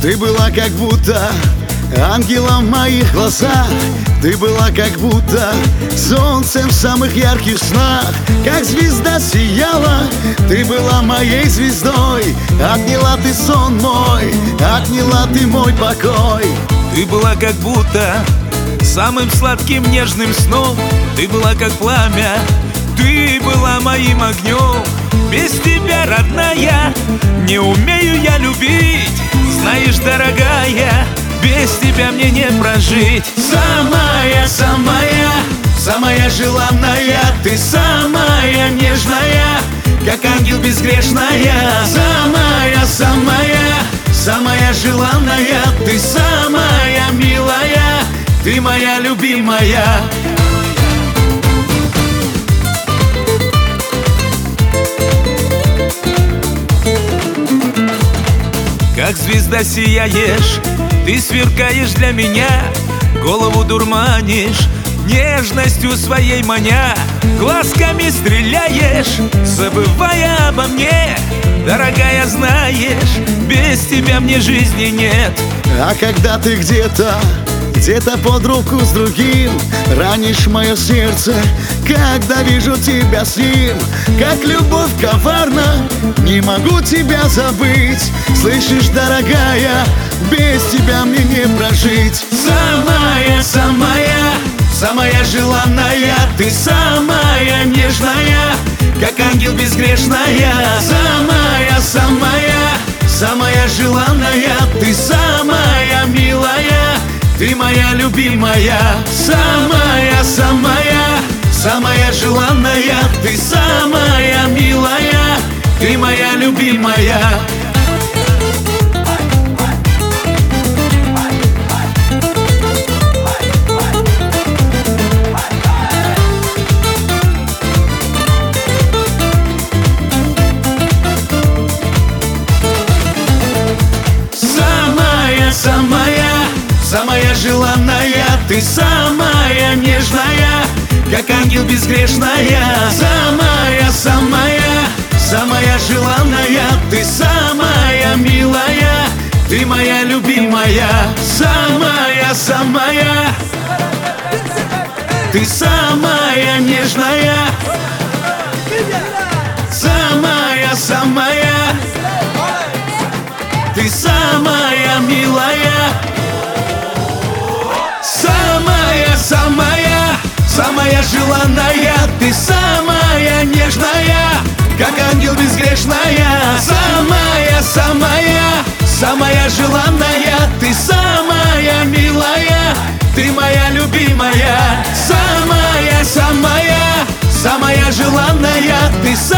Ты была как будто ангелом в моих глазах. Ты была как будто солнцем в самых ярких снах. Как звезда сияла, ты была моей звездой. Отняла ты сон мой, отняла ты мой покой. Ты была как будто самым сладким нежным сном. Ты была как пламя, ты была моим огнем. Без тебя, родная, не умею я любить. Знаешь, дорогая, без тебя мне не прожить. Самая, самая, самая желанная. Ты самая нежная, как ангел безгрешная. Самая, самая, самая желанная. Ты самая милая, ты моя любимая. Как звезда сияешь, ты сверкаешь для меня. Голову дурманишь, нежностью своей маня. Глазками стреляешь, забывая обо мне. Дорогая, знаешь, без тебя мне жизни нет. А когда ты где-то под руку с другим, ранишь мое сердце, когда вижу тебя с ним. Как любовь коварна, не могу тебя забыть. Слышишь, дорогая, без тебя мне не прожить. Самая, самая, самая желанная. Ты самая нежная, как ангел безгрешная. Самая, самая, самая желанная. Ты самая милая, ты моя любимая. Самая, самая, самая желанная. Ты самая милая, ты моя любимая. Самая, самая желанная. Ты самая нежная, как ангел безгрешная. Самая, самая, самая желанная. Ты самая милая, ты моя любимая. Самая, самая, ты самая нежная. Самая, самая, ты самая милая. Самая, самая, самая желанная. Ты самая нежная, как ангел безгрешная. Самая, самая, самая желанная. Ты самая милая, ты моя любимая. Самая, самая, самая желанная. Ты